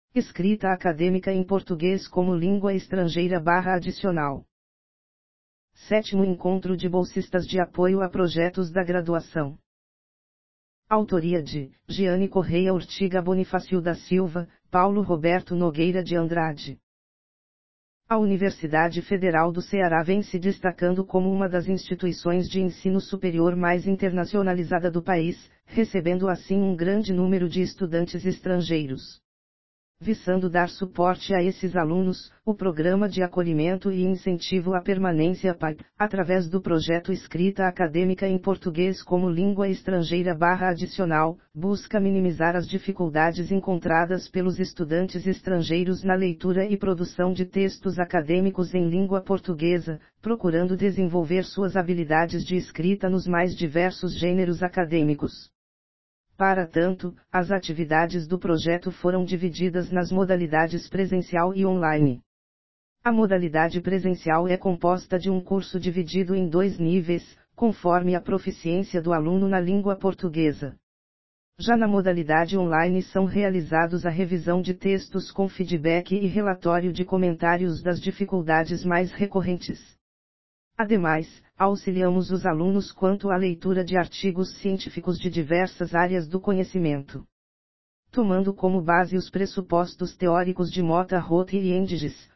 Escrita acadêmica em português como língua estrangeira / adicional. 7º Encontro de bolsistas de apoio a projetos da graduação. Autoria de Giane Correia Urtiga Bonifácio da Silva, Paulo Roberto Nogueira de Andrade. A Universidade Federal do Ceará vem se destacando como uma das instituições de ensino superior mais internacionalizada do país, recebendo assim um grande número de estudantes estrangeiros. Visando dar suporte a esses alunos, o Programa de Acolhimento e Incentivo à Permanência PAI, através do projeto Escrita Acadêmica em Português como Língua Estrangeira / Adicional, busca minimizar as dificuldades encontradas pelos estudantes estrangeiros na leitura e produção de textos acadêmicos em língua portuguesa, procurando desenvolver suas habilidades de escrita nos mais diversos gêneros acadêmicos. Para tanto, as atividades do projeto foram divididas nas modalidades presencial e online. A modalidade presencial é composta de um curso dividido em 2 níveis, conforme a proficiência do aluno na língua portuguesa. Já na modalidade online são realizados a revisão de textos com feedback e relatório de comentários das dificuldades mais recorrentes. Ademais, auxiliamos os alunos quanto à leitura de artigos científicos de diversas áreas do conhecimento. Tomando como base os pressupostos teóricos de Mota Roth e Endiges,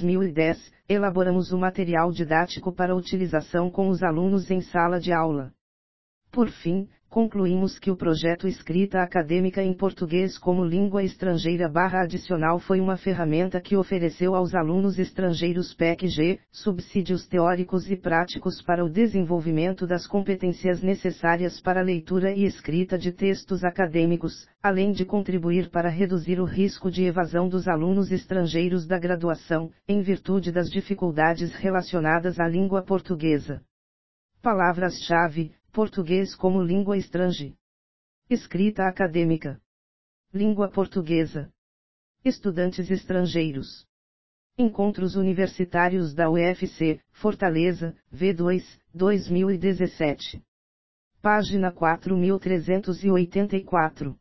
2010, elaboramos o material didático para utilização com os alunos em sala de aula. Por fim, concluímos que o projeto Escrita Acadêmica em Português como Língua Estrangeira / Adicional foi uma ferramenta que ofereceu aos alunos estrangeiros PEC-G, subsídios teóricos e práticos para o desenvolvimento das competências necessárias para a leitura e escrita de textos acadêmicos, além de contribuir para reduzir o risco de evasão dos alunos estrangeiros da graduação, em virtude das dificuldades relacionadas à língua portuguesa. Palavras-chave: português como língua estrangeira. Escrita acadêmica. Língua portuguesa. Estudantes estrangeiros. Encontros Universitários da UFC, Fortaleza, V2, 2017. Página 4384.